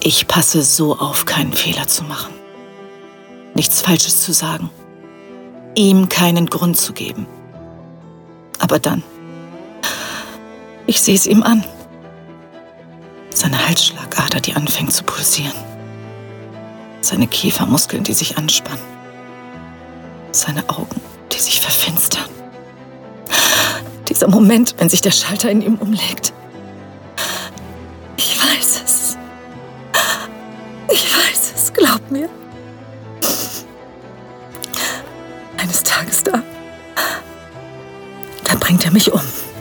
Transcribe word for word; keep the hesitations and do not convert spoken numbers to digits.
Ich passe so auf, keinen Fehler zu machen. Nichts Falsches zu sagen. Ihm keinen Grund zu geben. Aber dann, ich sehe es ihm an. Seine Halsschlagader, die anfängt zu pulsieren. Seine Kiefermuskeln, die sich anspannen. Seine Augen, die sich verfinstern. Dieser Moment, wenn sich der Schalter in ihm umlegt. Ich weiß es. Ich weiß es, glaub mir. Eines Tages da, da bringt er mich um.